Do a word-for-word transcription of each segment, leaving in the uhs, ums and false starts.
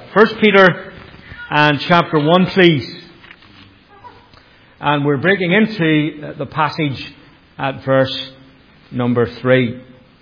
First Peter and chapter one, please. And we're breaking into the passage at verse number three.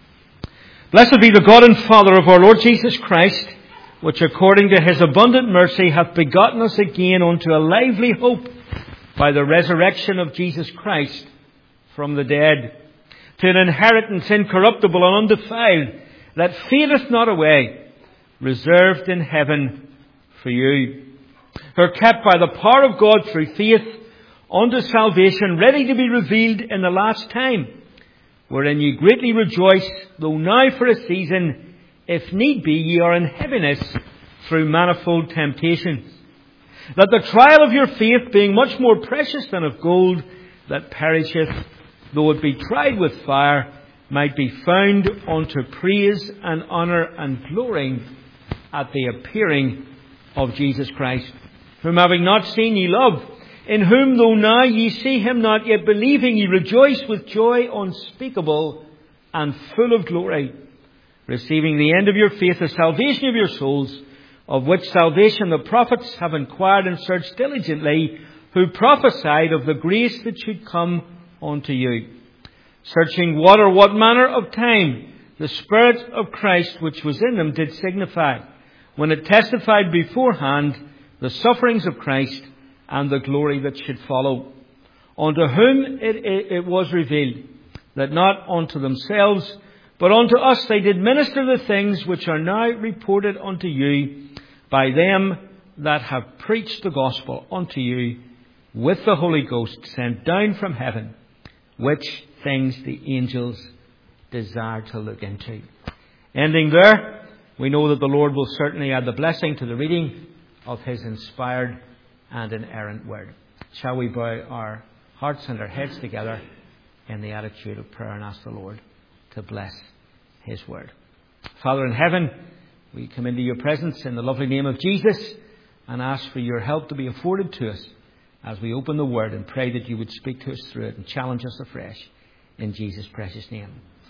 Blessed be the God and Father of our Lord Jesus Christ, which according to his abundant mercy hath begotten us again unto a lively hope by the resurrection of Jesus Christ from the dead, to an inheritance incorruptible and undefiled, that fadeth not away, reserved in heaven for you, who are kept by the power of God through faith unto salvation, ready to be revealed in the last time, wherein ye greatly rejoice, though now for a season, if need be, ye are in heaviness through manifold temptations, that the trial of your faith, being much more precious than of gold that perisheth, though it be tried with fire, might be found unto praise and honour and glory at the appearing of Jesus Christ, whom having not seen ye love, in whom though now ye see him not, yet believing ye rejoice with joy unspeakable and full of glory, receiving the end of your faith, the salvation of your souls, of which salvation the prophets have inquired and searched diligently, who prophesied of the grace that should come unto you, searching what or what manner of time the Spirit of Christ which was in them did signify, when it testified beforehand the sufferings of Christ and the glory that should follow, unto whom it, it, it was revealed, that not unto themselves, but unto us they did minister the things which are now reported unto you by them that have preached the gospel unto you with the Holy Ghost sent down from heaven, which things the angels desire to look into. Ending there, we know that the Lord will certainly add the blessing to the reading of his inspired and inerrant word. Shall we bow our hearts and our heads together in the attitude of prayer and ask the Lord to bless his word. Father in heaven, we come into your presence in the lovely name of Jesus and ask for your help to be afforded to us as we open the word, and pray that you would speak to us through it and challenge us afresh in Jesus' precious name.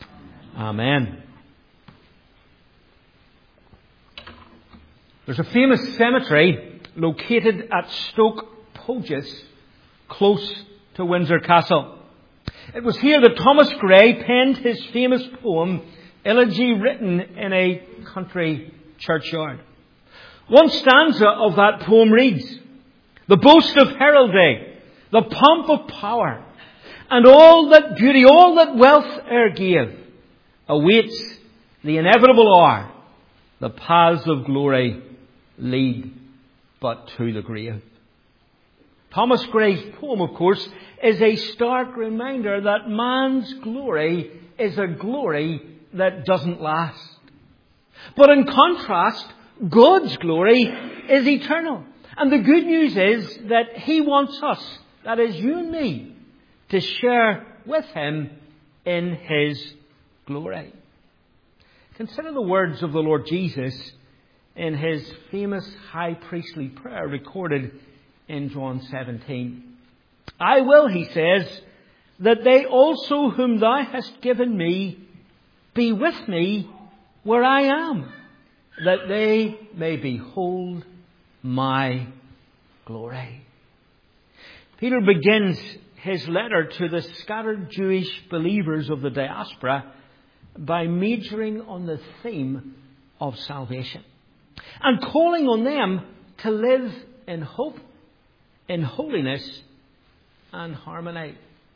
Amen. There's a famous cemetery located at Stoke Poges, close to Windsor Castle. It was here that Thomas Gray penned his famous poem, Elegy Written in a Country Churchyard. One stanza of that poem reads, "The boast of heraldry, the pomp of power, and all that beauty, all that wealth e'er gave, awaits the inevitable hour. The paths of glory lead but to the grave." Thomas Gray's poem, of course, is a stark reminder that man's glory is a glory that doesn't last. But in contrast, God's glory is eternal. And the good news is that he wants us, that is you and me, to share with him in his glory. Consider the words of the Lord Jesus in his famous high priestly prayer recorded in John seventeen. "I will," he says, "that they also whom thou hast given me be with me where I am, that they may behold my glory." Peter begins his letter to the scattered Jewish believers of the diaspora by majoring on the theme of salvation and calling on them to live in hope, in holiness and harmony.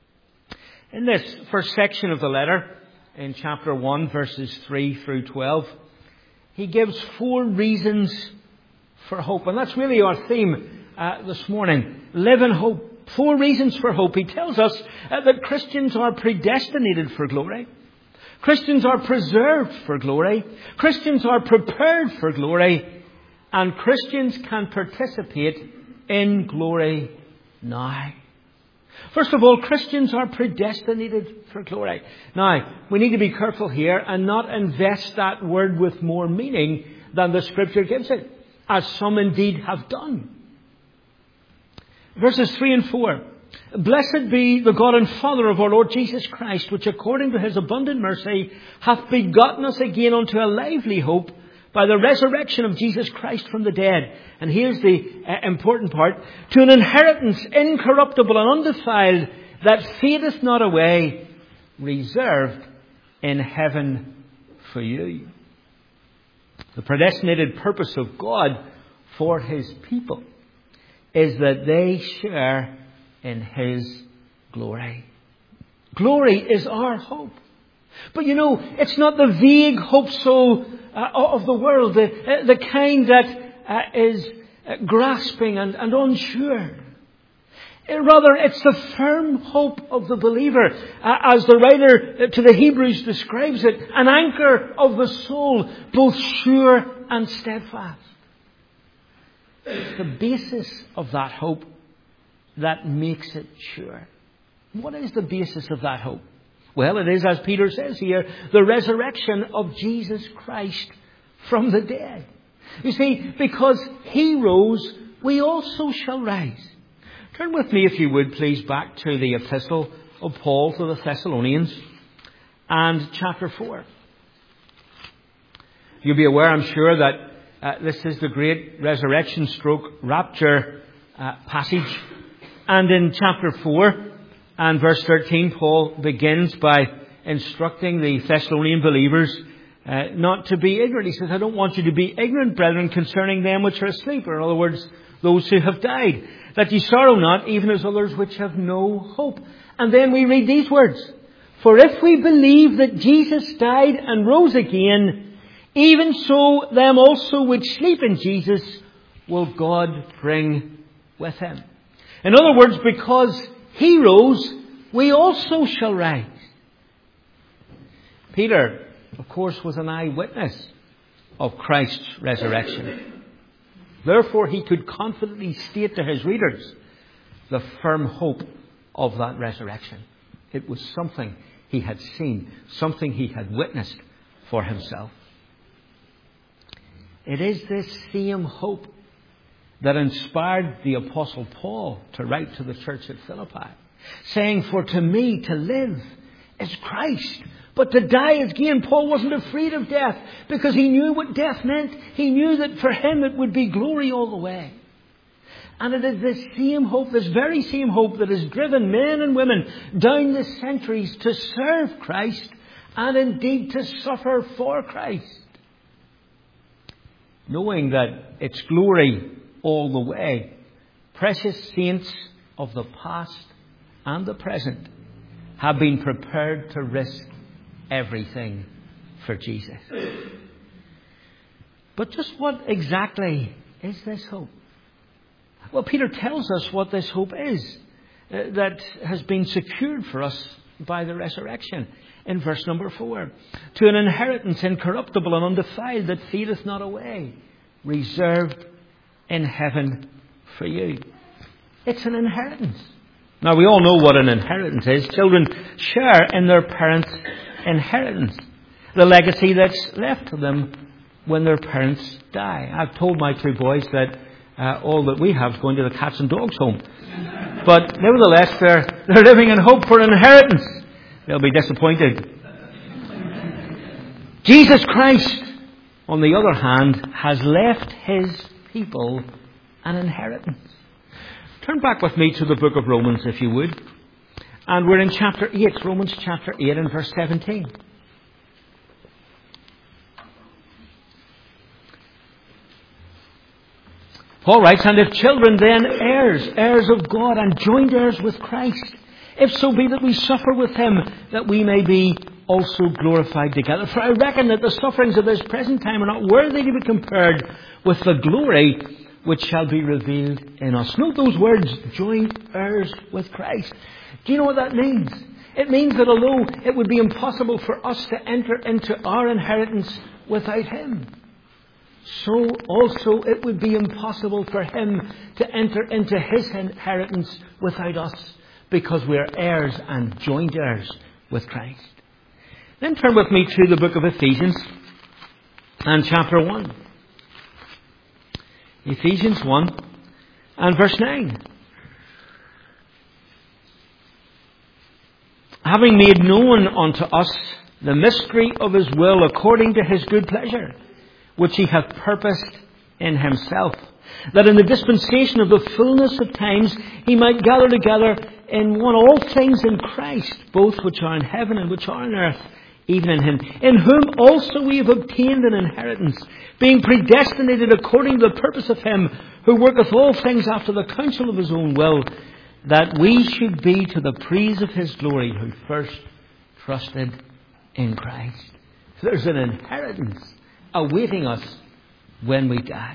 In this first section of the letter, in chapter one, verses three through twelve, he gives four reasons for hope. And that's really our theme uh, this morning. Live in hope. Four reasons for hope. He tells us uh, that Christians are predestinated for glory. Christians are preserved for glory. Christians are prepared for glory. And Christians can participate in glory now. First of all, Christians are predestinated for glory. Now, we need to be careful here and not invest that word with more meaning than the Scripture gives it, as some indeed have done. Verses three and four. "Blessed be the God and Father of our Lord Jesus Christ, which according to his abundant mercy hath begotten us again unto a lively hope by the resurrection of Jesus Christ from the dead. And here's the uh, important part. To an inheritance incorruptible and undefiled, that fadeth not away, reserved in heaven for you. The predestinated purpose of God for His people is that they share in His glory. Glory is our hope. But you know, it's not the vague hope so uh, of the world, the, uh, the kind that uh, is uh, grasping and, and unsure. Rather, it's the firm hope of the believer, uh, as the writer to the Hebrews describes it, an anchor of the soul, both sure and steadfast. It's the basis of that hope that makes it sure. What is the basis of that hope? Well, it is, as Peter says here, the resurrection of Jesus Christ from the dead. You see, because He rose, we also shall rise. Turn with me, if you would, please, back to the epistle of Paul to the Thessalonians and chapter four. You'll be aware, I'm sure, that uh, this is the great resurrection stroke rapture uh, passage. And in chapter four and verse thirteen, Paul begins by instructing the Thessalonian believers uh, not to be ignorant. He says, I don't want you to be ignorant, brethren, concerning them which are asleep. Or in other words, those who have died. That ye sorrow not, even as others which have no hope. And then we read these words. For if we believe that Jesus died and rose again, even so them also which sleep in Jesus will God bring with Him. In other words, because He rose, we also shall rise. Peter, of course, was an eyewitness of Christ's resurrection. Therefore, he could confidently state to his readers the firm hope of that resurrection. It was something he had seen, something he had witnessed for himself. It is this same hope that inspired the Apostle Paul to write to the church at Philippi, saying, for to me to live is Christ, but to die is gain. Paul wasn't afraid of death because he knew what death meant. He knew that for him it would be glory all the way. And it is this same hope, this very same hope, that has driven men and women down the centuries to serve Christ and indeed to suffer for Christ, knowing that it's glory all the way. Precious saints of the past and the present have been prepared to risk everything for Jesus. But just what exactly is this hope? Well, Peter tells us what this hope is uh, that has been secured for us by the resurrection in verse number four. To an inheritance incorruptible and undefiled that fadeth not away, reserved in heaven for you. It's an inheritance. Now, we all know what an inheritance is. Children share in their parents' inheritance, the legacy that's left to them when their parents die. I've told my two boys that uh, all that we have is going to the cats and dogs home. But nevertheless, they're, they're living in hope for an inheritance. They'll be disappointed. Jesus Christ, on the other hand, has left His people an inheritance. Turn back with me to the book of Romans, if you would. And we're in chapter eight, Romans chapter eight and verse seventeen. Paul writes, and if children, then heirs, heirs of God, and joint heirs with Christ, if so be that we suffer with Him, that we may be also glorified together. For I reckon that the sufferings of this present time are not worthy to be compared with the glory which shall be revealed in us. Note those words, joint heirs with Christ. Do you know what that means? It means that although it would be impossible for us to enter into our inheritance without Him, so also it would be impossible for Him to enter into His inheritance without us, because we are heirs and joint heirs with Christ. Then turn with me to the book of Ephesians and chapter one. Ephesians one and verse nine. Having made known unto us the mystery of His will according to His good pleasure, which he hath purposed in himself, that in the dispensation of the fullness of times he might gather together in one all things in Christ, both which are in heaven and which are on earth, even in him, in whom also we have obtained an inheritance, being predestinated according to the purpose of him who worketh all things after the counsel of his own will, that we should be to the praise of his glory, who first trusted in Christ. There's an inheritance awaiting us when we die.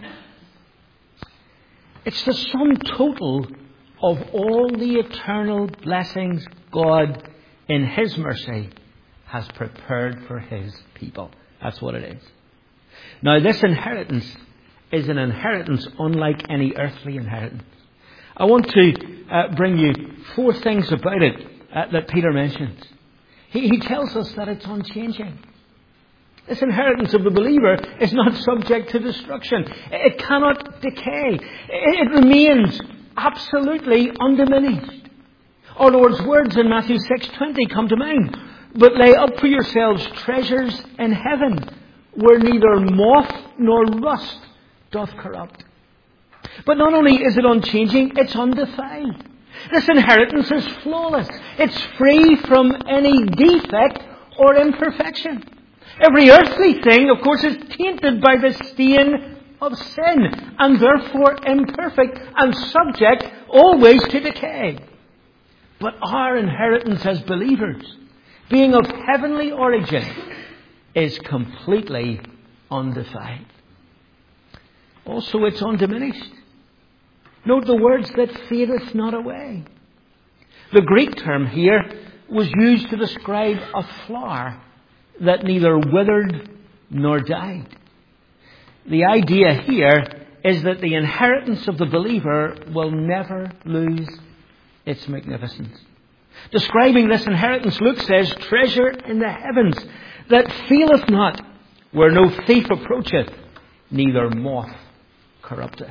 It's the sum total of all the eternal blessings God, in his mercy, has prepared for his people. That's what it is. Now, this inheritance is an inheritance unlike any earthly inheritance. I want to uh, bring you four things about it uh, that Peter mentions. He, he tells us that it's unchanging. This inheritance of the believer is not subject to destruction. It cannot decay. It remains absolutely undiminished. Our Lord's words in Matthew six twenty come to mind. But lay up for yourselves treasures in heaven, where neither moth nor rust doth corrupt. But not only is it unchanging, it's undefiled. This inheritance is flawless. It's free from any defect or imperfection. Every earthly thing, of course, is tainted by the stain of sin, and therefore imperfect and subject always to decay. But our inheritance as believers, being of heavenly origin, is completely undefiled. Also, it's undiminished. Note the words that fadeth not away. The Greek term here was used to describe a flower that neither withered nor died. The idea here is that the inheritance of the believer will never lose its magnificence. Describing this inheritance, Luke says, treasure in the heavens that faileth not, where no thief approacheth, neither moth corrupteth.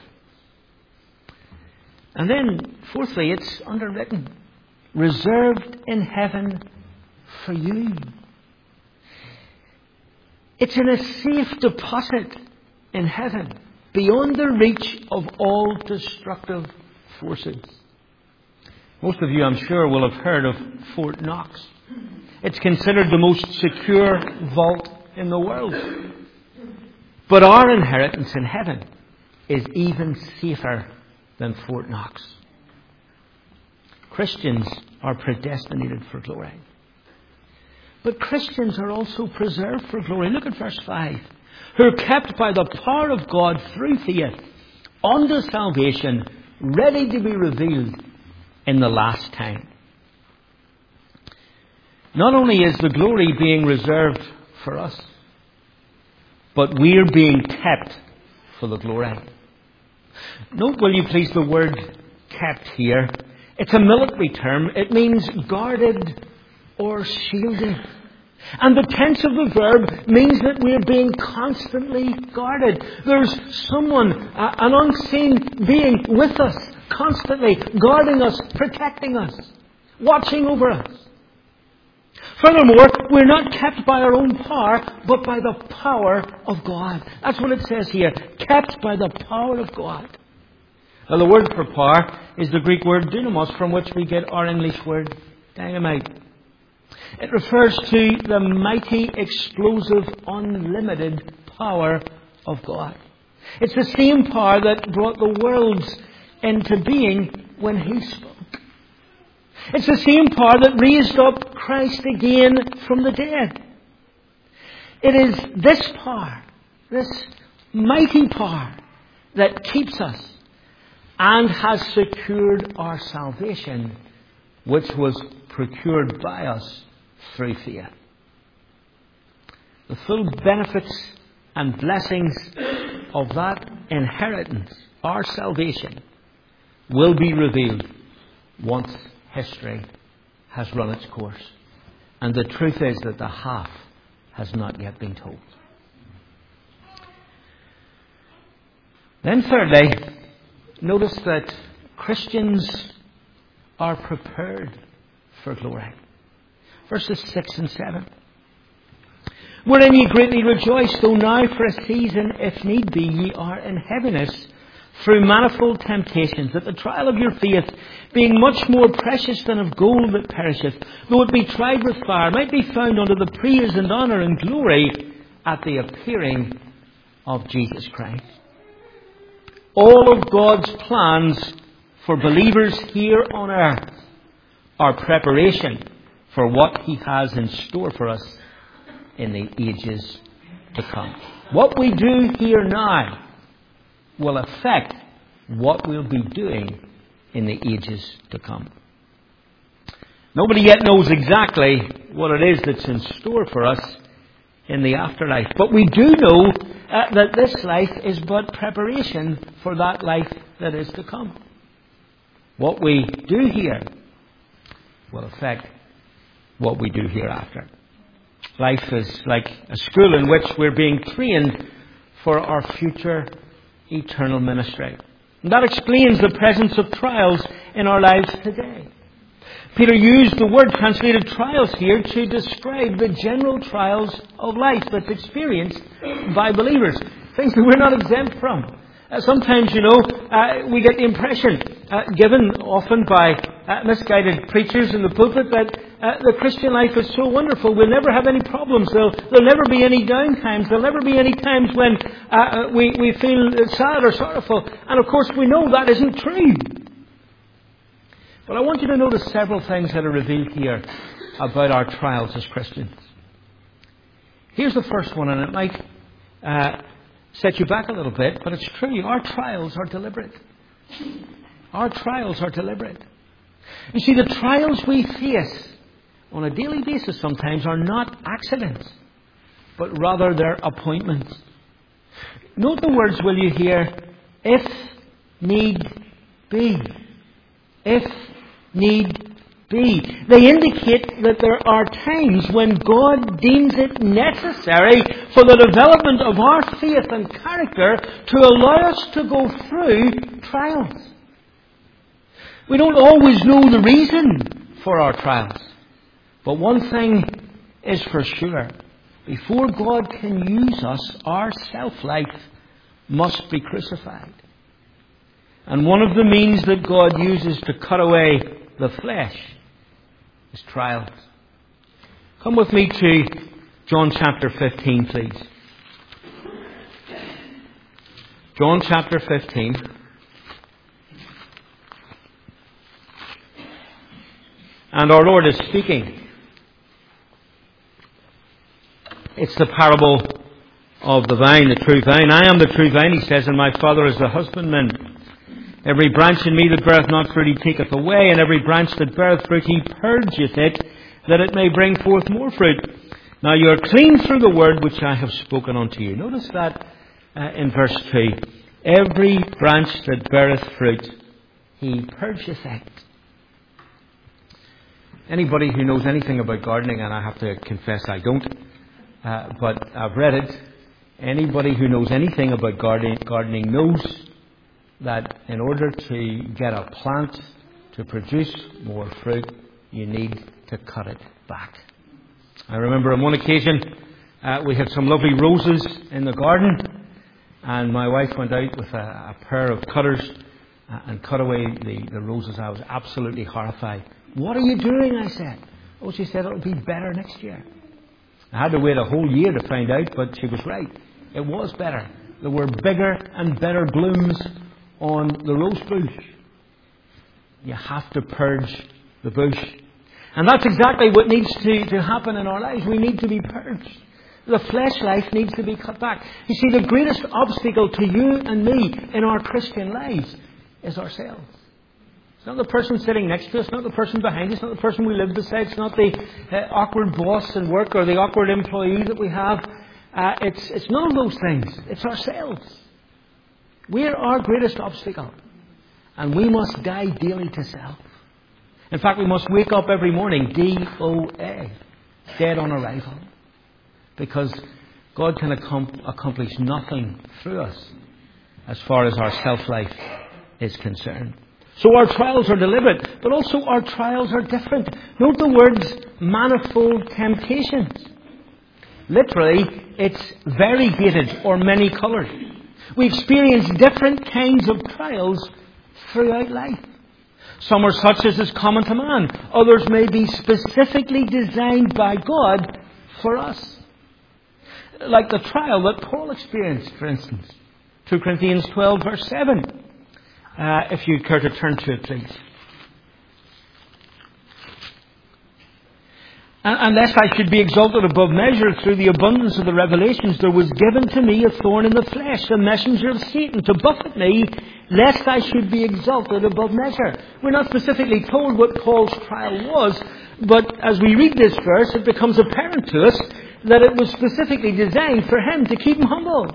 And then, fourthly, it's underwritten, reserved in heaven for you. It's in a safe deposit in heaven, beyond the reach of all destructive forces. Most of you, I'm sure, will have heard of Fort Knox. It's considered the most secure vault in the world. But our inheritance in heaven is even safer than Fort Knox. Christians are predestinated for glory. But Christians are also preserved for glory. Look at verse five. Who are kept by the power of God through faith unto salvation, ready to be revealed in the last time. Not only is the glory being reserved for us, but we're being kept for the glory. Note, will you please, the word kept here. It's a military term. It means guarded or shielded. And the tense of the verb means that we're being constantly guarded. There's someone, uh, an unseen being with us, constantly guarding us, protecting us, watching over us. Furthermore, we're not kept by our own power, but by the power of God. That's what it says here. Kept by the power of God. Now, the word for power is the Greek word dynamos, from which we get our English word dynamite. It refers to the mighty, explosive, unlimited power of God. It's the same power that brought the worlds into being when He spoke. It's the same power that raised up Christ again from the dead. It is this power, this mighty power, that keeps us and has secured our salvation, which was procured by us through faith. The full benefits and blessings of that inheritance, our salvation, will be revealed once history has run its course. And the truth is that the half has not yet been told. Then thirdly, notice that Christians are prepared for glory. Verses six and seven. Wherein ye greatly rejoice, though now for a season, if need be, ye are in heaviness, through manifold temptations, that the trial of your faith, being much more precious than of gold that perisheth, though it be tried with fire, might be found unto the praise and honour and glory at the appearing of Jesus Christ. All of God's plans for believers here on earth are preparation for what He has in store for us in the ages to come. What we do here now will affect what we'll be doing in the ages to come. Nobody yet knows exactly what it is that's in store for us in the afterlife. But we do know uh, that this life is but preparation for that life that is to come. What we do here will affect what we do hereafter. Life is like a school in which we're being trained for our future eternal ministry. And that explains the presence of trials in our lives today. Peter used the word translated trials here to describe the general trials of life that's experienced by believers. Things that we're not exempt from. Uh, sometimes, you know, uh, we get the impression, uh, given often by uh, misguided preachers in the pulpit, that uh, the Christian life is so wonderful, we'll never have any problems, there'll, there'll never be any down times, there'll never be any times when uh, we, we feel sad or sorrowful. And of course we know that isn't true. But I want you to notice several things that are revealed here about our trials as Christians. Here's the first one, and it might uh, set you back a little bit, but it's true. Our trials are deliberate. Our trials are deliberate. You see, the trials we face on a daily basis sometimes are not accidents, but rather they're appointments. Note the words, will you hear, if need be. If need be. They indicate that there are times when God deems it necessary for the development of our faith and character to allow us to go through trials. We don't always know the reason for our trials. But one thing is for sure. Before God can use us, our self-life must be crucified. And one of the means that God uses to cut away the flesh is trials. Come with me to John chapter fifteen, please. John chapter fifteen. And our Lord is speaking. It's the parable of the vine, the true vine. I am the true vine, He says, and my Father is the husbandman. Every branch in me that beareth not fruit He taketh away, and every branch that beareth fruit He purgeth it, that it may bring forth more fruit. Now you are clean through the word which I have spoken unto you. Notice that uh, in verse two. Every branch that beareth fruit He purgeth it. Anybody who knows anything about gardening, and I have to confess I don't, uh, but I've read it. Anybody who knows anything about gardening, gardening knows that in order to get a plant to produce more fruit, you need to cut it back. I remember on one occasion uh, we had some lovely roses in the garden, and my wife went out with a, a pair of cutters uh, and cut away the, the roses. I was absolutely horrified. What are you doing? I said. Oh, she said it'll be better next year. I had to wait a whole year to find out, but she was right. It was better. There were bigger and better blooms on the rose bush. You have to purge the bush. And that's exactly what needs to, to happen in our lives. We need to be purged. The flesh life needs to be cut back. You see, the greatest obstacle to you and me in our Christian lives is ourselves. It's not the person sitting next to us, not the person behind us, not the person we live beside, it's not the uh, awkward boss in work or the awkward employee that we have. Uh, it's, it's none of those things. It's ourselves. We're our greatest obstacle. And we must die daily to self. In fact, we must wake up every morning, D O A, dead on arrival. Because God can accom- accomplish nothing through us as far as our self-life is concerned. So our trials are deliberate, but also our trials are different. Note the words manifold temptations. Literally, it's variegated or many-coloured. We experience different kinds of trials throughout life. Some are such as is common to man. Others may be specifically designed by God for us. Like the trial that Paul experienced, for instance. two Corinthians twelve, verse seven. Uh, if you care to turn to it, please. Unless I should be exalted above measure through the abundance of the revelations, there was given to me a thorn in the flesh, a messenger of Satan, to buffet me, lest I should be exalted above measure. We're not specifically told what Paul's trial was, but as we read this verse, it becomes apparent to us that it was specifically designed for him to keep him humble.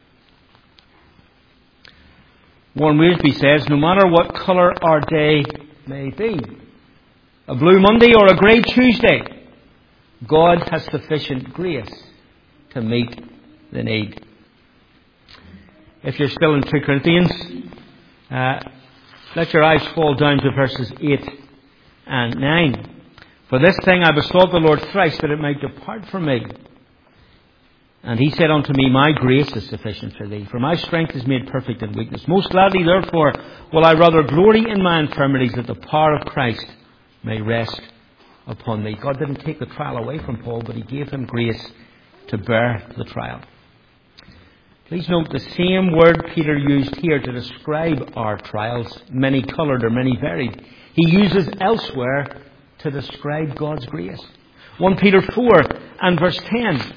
Warren Wiersbe says, no matter what colour our day may be, a blue Monday or a grey Tuesday, God has sufficient grace to meet the need. If you're still in two Corinthians, uh, let your eyes fall down to verses eight and nine. For this thing I besought the Lord thrice, that it might depart from me. And he said unto me, my grace is sufficient for thee, for my strength is made perfect in weakness. Most gladly, therefore, will I rather glory in my infirmities, that the power of Christ may rest upon me. God didn't take the trial away from Paul, but he gave him grace to bear the trial. Please note the same word Peter used here to describe our trials, many-coloured or many-varied, he uses elsewhere to describe God's grace. First Peter four and verse ten.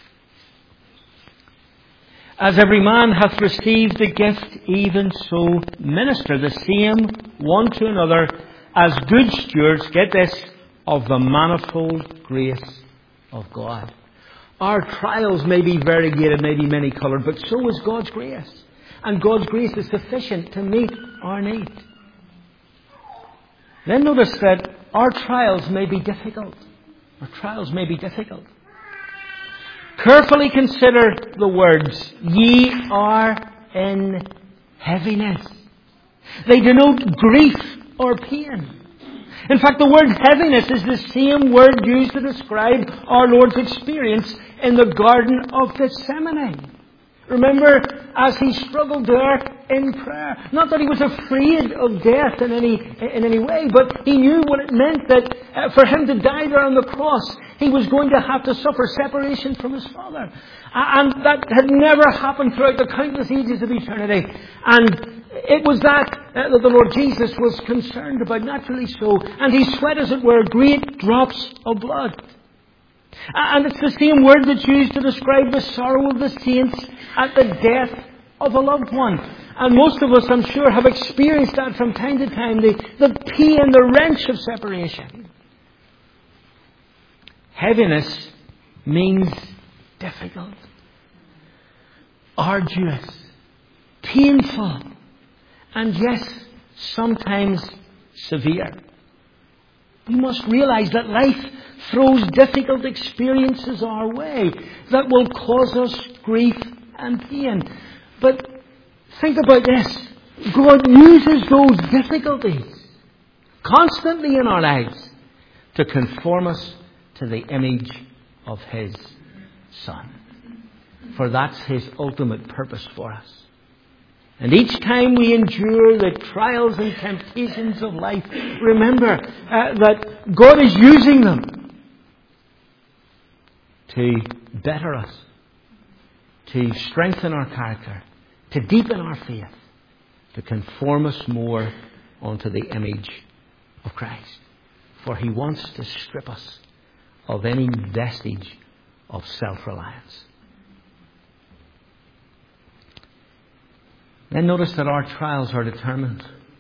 As every man hath received the gift, even so minister the same one to another as good stewards, get this, of the manifold grace of God. Our trials may be variegated, may be many-coloured, but so is God's grace. And God's grace is sufficient to meet our need. Then notice that our trials may be difficult. Our trials may be difficult. Carefully consider the words, ye are in heaviness. They denote grief or pain. In fact, the word heaviness is the same word used to describe our Lord's experience in the Garden of Gethsemane. Remember, as he struggled there in prayer. Not that he was afraid of death in any in any way, but he knew what it meant that uh, for him to die there on the cross, he was going to have to suffer separation from his Father. And that had never happened throughout the countless ages of eternity. And it was that uh, that the Lord Jesus was concerned about, naturally so. And he sweat, as it were, great drops of blood. And it's the same word that's used to describe the sorrow of the saints at the death of a loved one. And most of us, I'm sure, have experienced that from time to time, the, the pain, the wrench of separation. Heaviness means difficult, arduous, painful, and yes, sometimes severe. We must realize that life throws difficult experiences our way that will cause us grief and pain. But think about this. God uses those difficulties constantly in our lives to conform us to the image of His Son. For that's His ultimate purpose for us. And each time we endure the trials and temptations of life, remember uh, that God is using them to better us, to strengthen our character, to deepen our faith, to conform us more onto the image of Christ. For He wants to strip us of any vestige of self-reliance. Then notice that our trials are determined.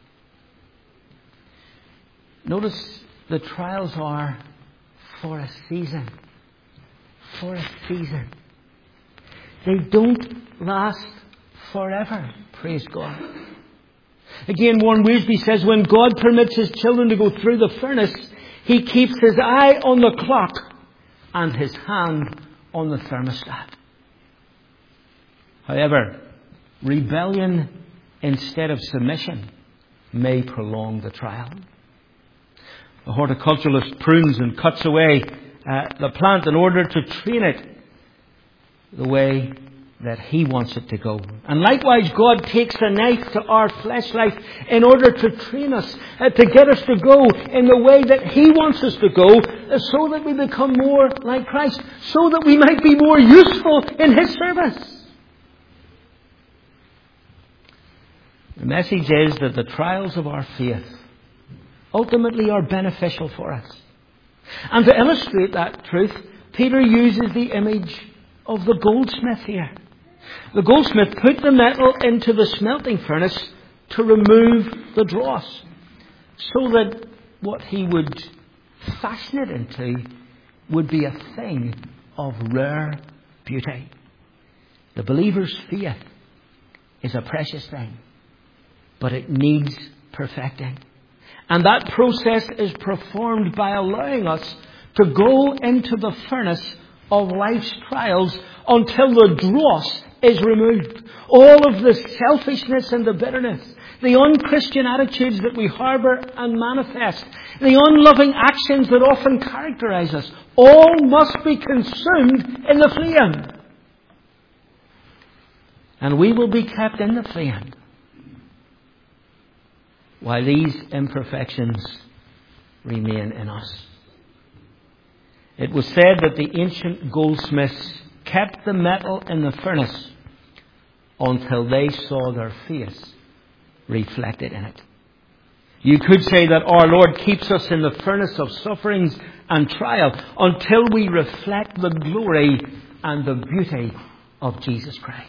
Notice the trials are for a season. For a season. They don't last forever. Praise God. Again, Warren Wiersbe says, when God permits His children to go through the furnace, He keeps His eye on the clock and His hand on the thermostat. However, rebellion instead of submission may prolong the trial. The horticulturalist prunes and cuts away uh, the plant in order to train it the way that He wants it to go. And likewise, God takes a knife to our flesh life in order to train us, uh, to get us to go in the way that He wants us to go, uh, so that we become more like Christ, so that we might be more useful in His service. The message is that the trials of our faith ultimately are beneficial for us. And to illustrate that truth, Peter uses the image of the goldsmith here. The goldsmith put the metal into the smelting furnace to remove the dross, so that what he would fashion it into would be a thing of rare beauty. The believer's faith is a precious thing, but it needs perfecting. And that process is performed by allowing us to go into the furnace of life's trials until the dross is removed. All of the selfishness and the bitterness, the unchristian attitudes that we harbour and manifest, the unloving actions that often characterise us, all must be consumed in the flame. And we will be kept in the flame while these imperfections remain in us. It was said that the ancient goldsmiths kept the metal in the furnace until they saw their face reflected in it. You could say that our Lord keeps us in the furnace of sufferings and trial until we reflect the glory and the beauty of Jesus Christ.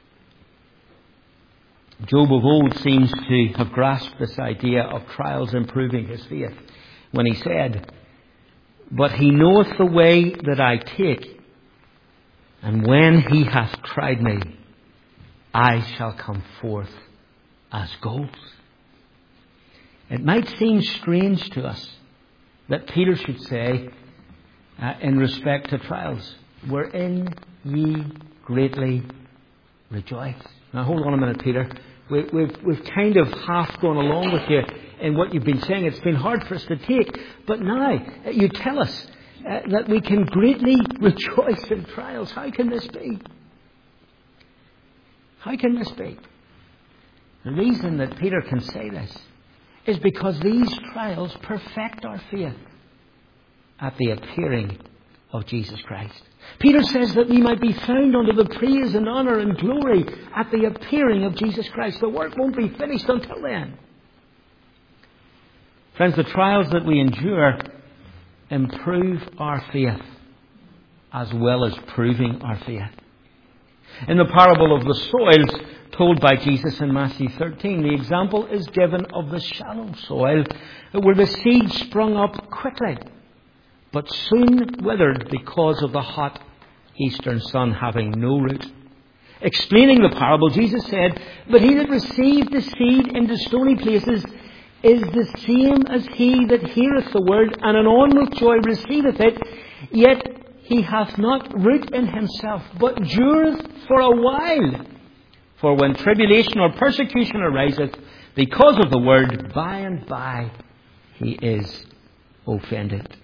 Job of old seems to have grasped this idea of trials improving his faith when he said, "But he knoweth the way that I take, and when he hath tried me, I shall come forth as gold." It might seem strange to us that Peter should say, uh, in respect to trials, "Wherein ye greatly rejoice." Now hold on a minute, Peter. We, we've, we've kind of half gone along with you in what you've been saying. It's been hard for us to take. But now uh, you tell us uh, that we can greatly rejoice in trials. How can this be? How can this be? The reason that Peter can say this is because these trials perfect our faith at the appearing of Jesus Christ. Peter says that we might be found under the praise and honour and glory at the appearing of Jesus Christ. The work won't be finished until then. Friends, the trials that we endure improve our faith as well as proving our faith. In the parable of the soils told by Jesus in Matthew thirteen, the example is given of the shallow soil where the seed sprung up quickly, but soon withered because of the hot eastern sun having no root. Explaining the parable, Jesus said, "But he that received the seed into stony places is the same as he that heareth the word, and anon with joy receiveth it, yet he hath not root in himself, but dureth for a while. For when tribulation or persecution ariseth because of the word, by and by he is offended."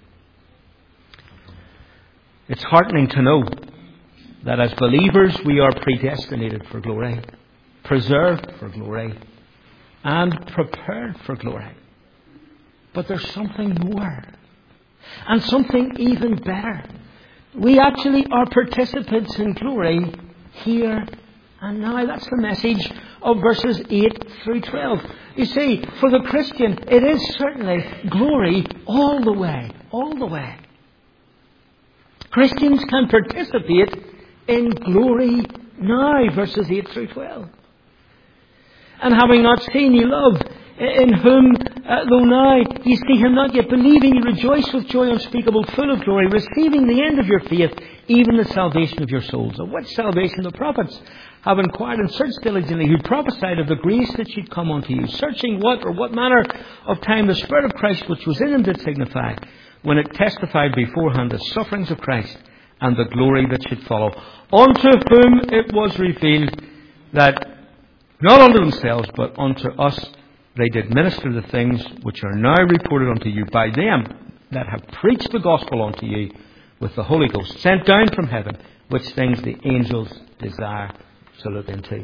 It's heartening to know that as believers we are predestinated for glory, preserved for glory, and prepared for glory. But there's something more, and something even better. We actually are participants in glory here and now. That's the message of verses eight through twelve. You see, for the Christian, it is certainly glory all the way, all the way. Christians can participate in glory now, verses eight through twelve. "And having not seen ye love, in whom, uh, though now ye see him not yet, believing ye rejoice with joy unspeakable, full of glory, receiving the end of your faith, even the salvation of your souls. Of which salvation the prophets have inquired and searched diligently, who prophesied of the grace that should come unto you, searching what or what manner of time the Spirit of Christ which was in them did signify, when it testified beforehand the sufferings of Christ and the glory that should follow, unto whom it was revealed that not unto themselves, but unto us they did minister the things which are now reported unto you by them that have preached the gospel unto you with the Holy Ghost, sent down from heaven, which things the angels desire to look into.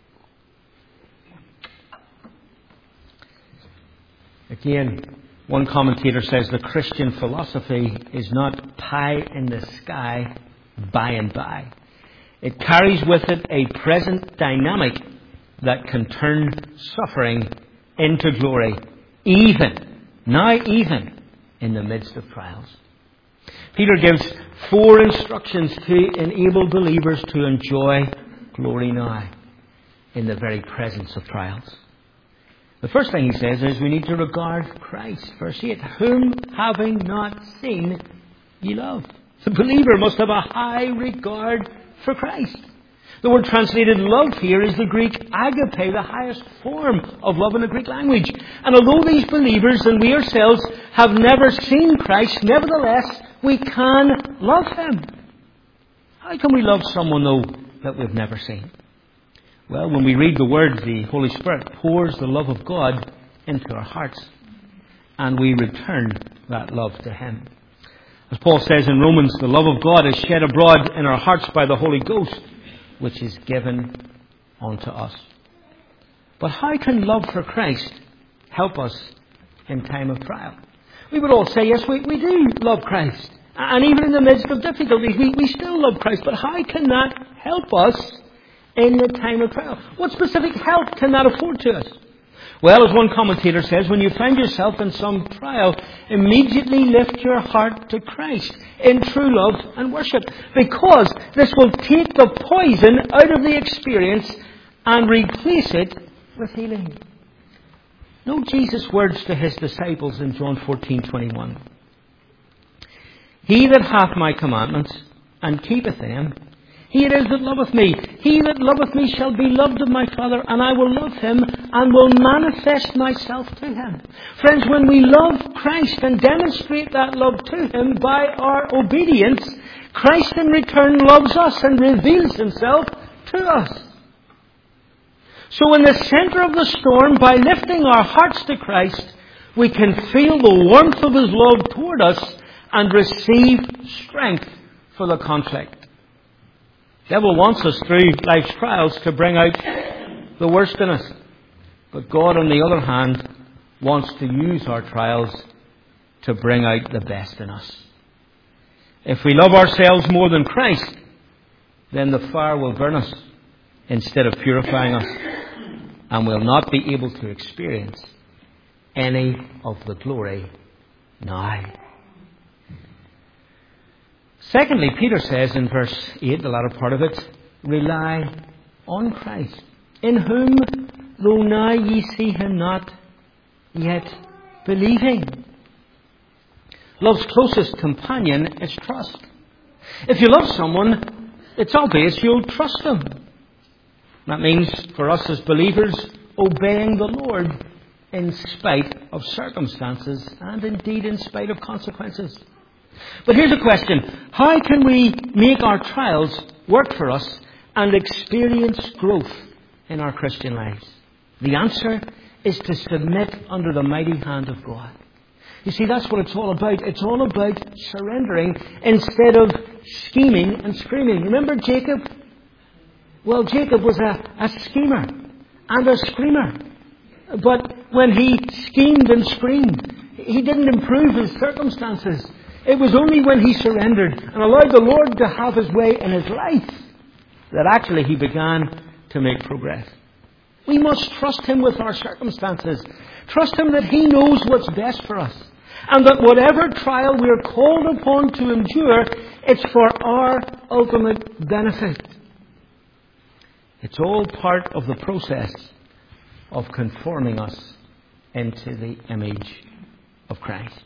Again, one commentator says the Christian philosophy is not pie in the sky by and by. It carries with it a present dynamic that can turn suffering into glory, even, now even, in the midst of trials. Peter gives four instructions to enable believers to enjoy glory now, in the very presence of trials. The first thing he says is we need to regard Christ. Verse eight, whom having not seen, ye love. The believer must have a high regard for Christ. The word translated love here is the Greek agape, the highest form of love in the Greek language. And although these believers and we ourselves have never seen Christ, nevertheless, we can love Him. How can we love someone, though, that we've never seen? Well, when we read the Word, the Holy Spirit pours the love of God into our hearts, and we return that love to Him. As Paul says in Romans, the love of God is shed abroad in our hearts by the Holy Ghost, which is given unto us. But how can love for Christ help us in time of trial? We would all say, yes, we, we do love Christ. And even in the midst of difficulties, we, we still love Christ. But how can that help us in the time of trial? What specific help can that afford to us? Well, as one commentator says, when you find yourself in some trial, immediately lift your heart to Christ in true love and worship, because this will take the poison out of the experience and replace it with healing. Note Jesus' words to His disciples in John fourteen twenty-one. He that hath my commandments and keepeth them, he it is that loveth me. He that loveth me shall be loved of my Father, and I will love him and will manifest myself to him. Friends, when we love Christ and demonstrate that love to Him by our obedience, Christ in return loves us and reveals Himself to us. So in the centre of the storm, by lifting our hearts to Christ, we can feel the warmth of His love toward us and receive strength for the conflict. The devil wants us through life's trials to bring out the worst in us. But God, on the other hand, wants to use our trials to bring out the best in us. If we love ourselves more than Christ, then the fire will burn us instead of purifying us, and we'll not be able to experience any of the glory now. Secondly, Peter says in verse eight, the latter part of it, rely on Christ, in whom, though now ye see Him not, yet believing. Love's closest companion is trust. If you love someone, it's obvious you'll trust them. That means, for us as believers, obeying the Lord in spite of circumstances and indeed in spite of consequences. But here's a question. How can we make our trials work for us and experience growth in our Christian lives? The answer is to submit under the mighty hand of God. You see, that's what it's all about. It's all about surrendering instead of scheming and screaming. Remember Jacob? Well, Jacob was a, a schemer and a screamer. But when he schemed and screamed, he didn't improve his circumstances. It was only when he surrendered and allowed the Lord to have His way in his life that actually he began to make progress. We must trust Him with our circumstances. Trust Him that He knows what's best for us. And that whatever trial we are called upon to endure, it's for our ultimate benefit. It's all part of the process of conforming us into the image of Christ.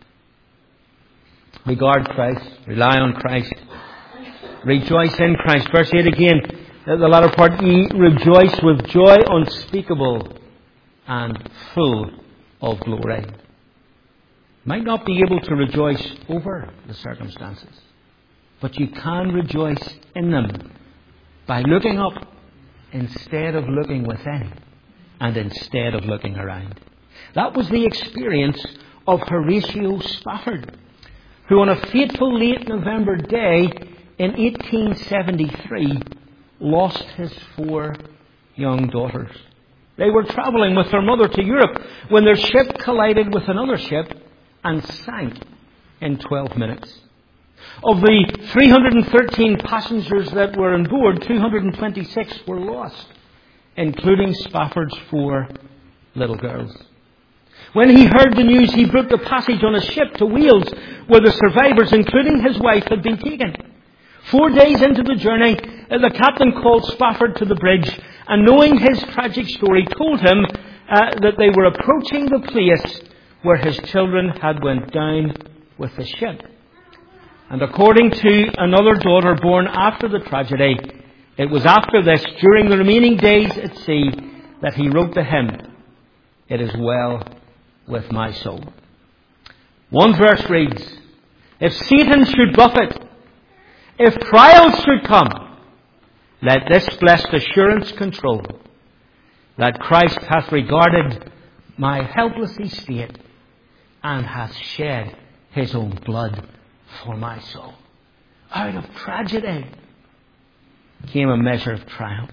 Regard Christ, rely on Christ, rejoice in Christ. Verse eight again, the latter part, ye rejoice with joy unspeakable and full of glory. Might not be able to rejoice over the circumstances, but you can rejoice in them by looking up instead of looking within and instead of looking around. That was the experience of Horatio Spafford, who on a fateful late November day in eighteen seventy-three, lost his four young daughters. They were travelling with their mother to Europe when their ship collided with another ship and sank in twelve minutes. Of the three hundred thirteen passengers that were on board, two hundred twenty-six were lost, including Spafford's four little girls. When he heard the news, he booked a passage on a ship to Wales, where the survivors, including his wife, had been taken. Four days into the journey, the captain called Spafford to the bridge, and knowing his tragic story, told him uh, that they were approaching the place where his children had went down with the ship. And according to another daughter born after the tragedy, it was after this, during the remaining days at sea, that he wrote to him, "It is well with my soul." One verse reads, "If Satan should buffet, if trials should come, let this blessed assurance control, that Christ hath regarded my helpless estate, and hath shed his own blood for my soul." Out of tragedy came a measure of triumph.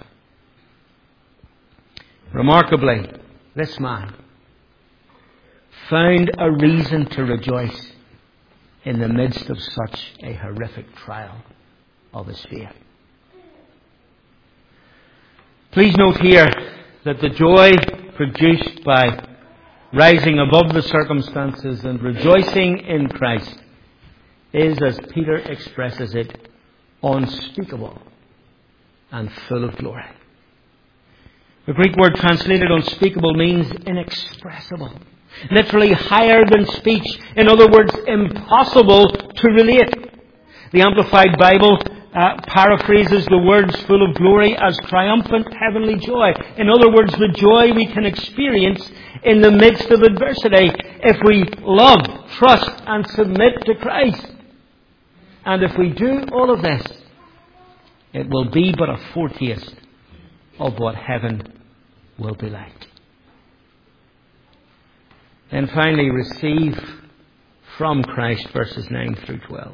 Remarkably, this man found a reason to rejoice in the midst of such a horrific trial of his faith. Please note here that the joy produced by rising above the circumstances and rejoicing in Christ is, as Peter expresses it, unspeakable and full of glory. The Greek word translated unspeakable means inexpressible, literally higher than speech. In other words, impossible to relate. The Amplified Bible uh, paraphrases the words full of glory as triumphant heavenly joy. In other words, the joy we can experience in the midst of adversity if we love, trust and submit to Christ. And if we do all of this, it will be but a foretaste of what heaven will be like. Then finally, receive from Christ, verses nine through twelve.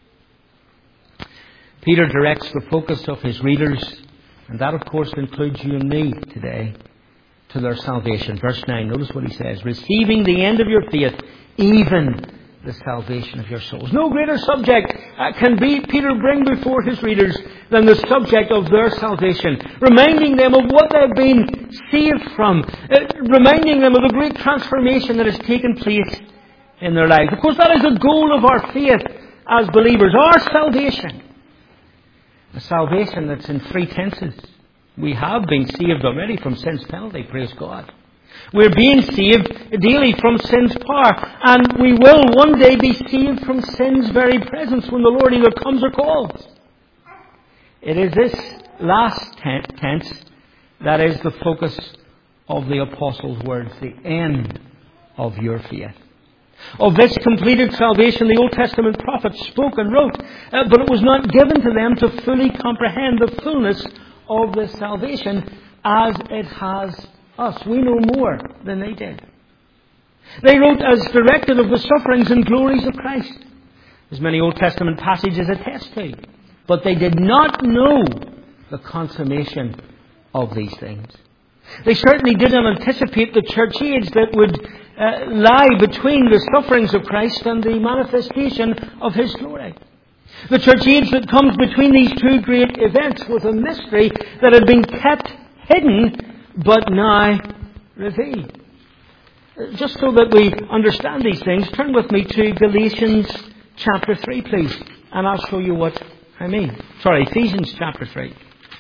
Peter directs the focus of his readers, and that of course includes you and me today, to their salvation. Verse nine, notice what he says. "Receiving the end of your faith, even the salvation of your souls." No greater subject uh, can be Peter bring before his readers than the subject of their salvation, reminding them of what they've been saved from, uh, reminding them of the great transformation that has taken place in their lives. Of course, that is the goal of our faith as believers, our salvation. A salvation that's in three tenses. We have been saved already from sin's penalty, praise God. We're being saved daily from sin's power, and we will one day be saved from sin's very presence when the Lord either comes or calls. It is this last tense that is the focus of the Apostle's words, the end of your faith. Of this completed salvation, the Old Testament prophets spoke and wrote, uh, but it was not given to them to fully comprehend the fullness of this salvation as it has us. We know more than they did. They wrote as directed of the sufferings and glories of Christ, as many Old Testament passages attest to, but they did not know the consummation of these things. They certainly didn't anticipate the church age that would uh, lie between the sufferings of Christ and the manifestation of His glory. The church age that comes between these two great events was a mystery that had been kept hidden but now revealed. Just so that we understand these things, turn with me to Galatians chapter three, please, and I'll show you what I mean. Sorry, Ephesians chapter three.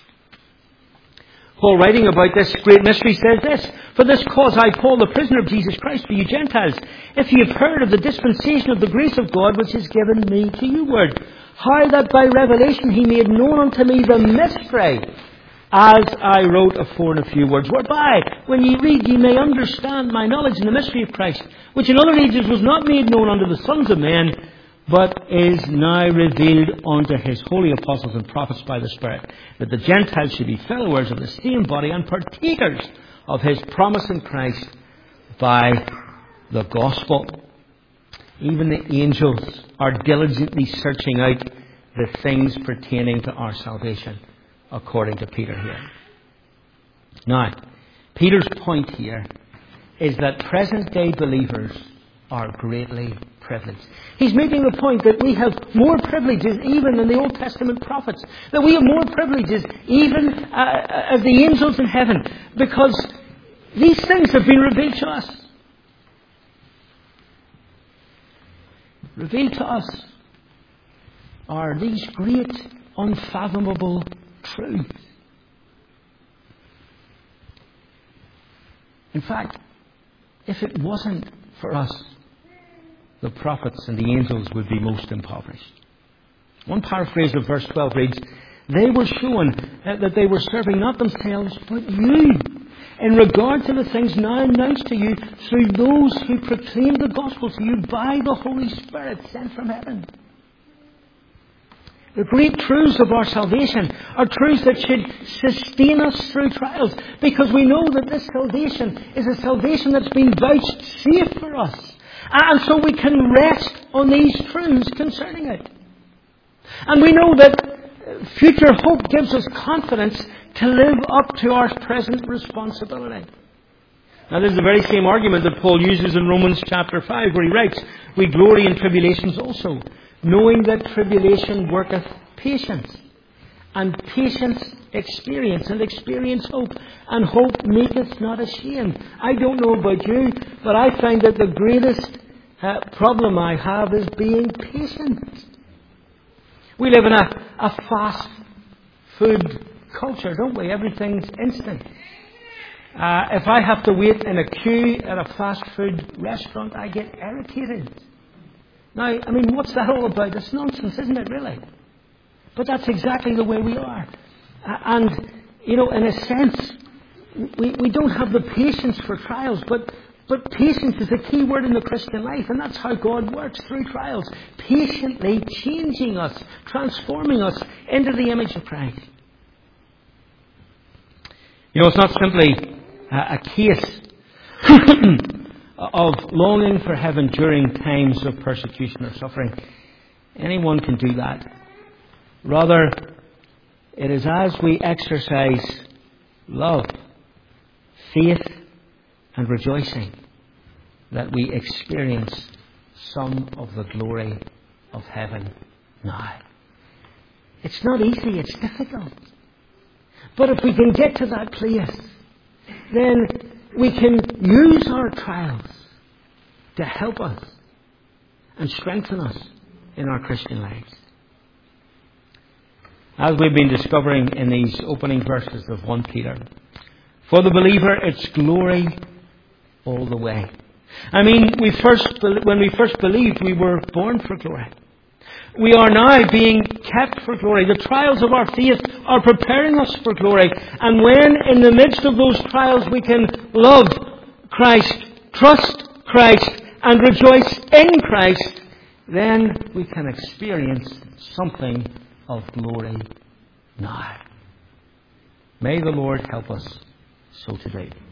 Paul, writing about this great mystery, says this: "For this cause I, Paul, the prisoner of Jesus Christ, for you Gentiles, if ye have heard of the dispensation of the grace of God which is given me to you word, how that by revelation He made known unto me the mystery, as I wrote afore in a few words, whereby, when ye read, ye may understand my knowledge in the mystery of Christ, which in other ages was not made known unto the sons of men, but is now revealed unto His holy apostles and prophets by the Spirit, that the Gentiles should be followers of the same body and partakers of His promise in Christ by the gospel." Even the angels are diligently searching out the things pertaining to our salvation, according to Peter here. Now, Peter's point here is that present-day believers are greatly privileged. He's making the point that we have more privileges even than the Old Testament prophets. That we have more privileges even uh, as the angels in heaven. Because these things have been revealed to us. Revealed to us are these great, unfathomable truths. In fact, if it wasn't for us, the prophets and the angels would be most impoverished. One paraphrase of verse twelve reads, "They were shown that they were serving not themselves, but you, in regard to the things now announced to you through those who proclaimed the gospel to you by the Holy Spirit sent from heaven." The great truths of our salvation are truths that should sustain us through trials, because we know that this salvation is a salvation that's been vouchsafed for us. And so we can rest on these truths concerning it. And we know that future hope gives us confidence to live up to our present responsibility. Now, this is the very same argument that Paul uses in Romans chapter five, where he writes, "We glory in tribulations also, knowing that tribulation worketh patience, and patience experience, and experience hope, and hope maketh not ashamed." I don't know about you, but I find that the greatest uh, problem I have is being patient. We live in a, a fast food culture, don't we? Everything's instant. Uh, if I have to wait in a queue at a fast food restaurant, I get irritated. Now, I mean, what's that all about? It's nonsense, isn't it, really? But that's exactly the way we are. Uh, and, you know, in a sense, we, we don't have the patience for trials, but, but patience is a key word in the Christian life, and that's how God works through trials, patiently changing us, transforming us into the image of Christ. You know, it's not simply a, a case of longing for heaven during times of persecution or suffering. Anyone can do that. Rather, it is as we exercise love, faith, and rejoicing that we experience some of the glory of heaven now. It's not easy, it's difficult. But if we can get to that place, then we can use our trials to help us and strengthen us in our Christian lives. As we've been discovering in these opening verses of First Peter, for the believer, it's glory all the way. I mean, we first, when we first believed, we were born for glory. We are now being kept for glory. The trials of our faith are preparing us for glory. And when in the midst of those trials we can love Christ, trust Christ, and rejoice in Christ, then we can experience something of glory now. May the Lord help us so to do.